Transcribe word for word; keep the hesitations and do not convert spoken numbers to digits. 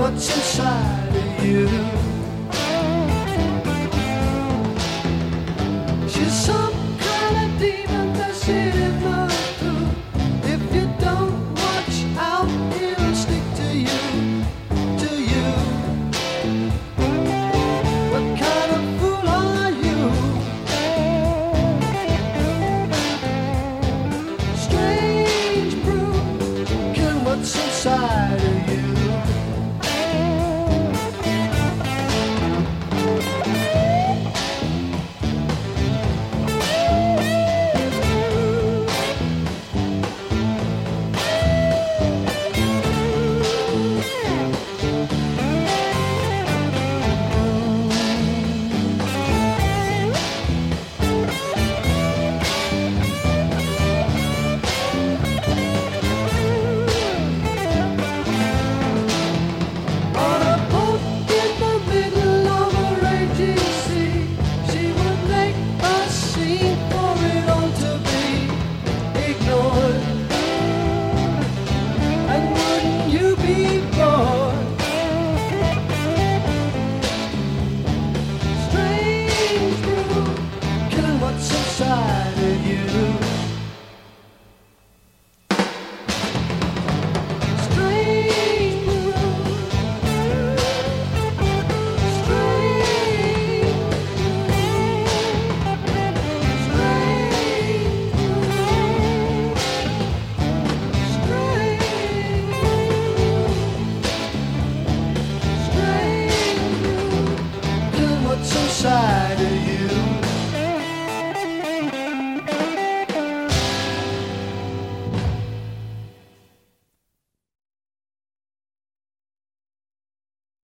what's inside of you. She's some kind of demon that's in the through. If you don't watch out, it'll stick to you, to you. What kind of fool are you? Strange brew, killing what's inside of you. Inside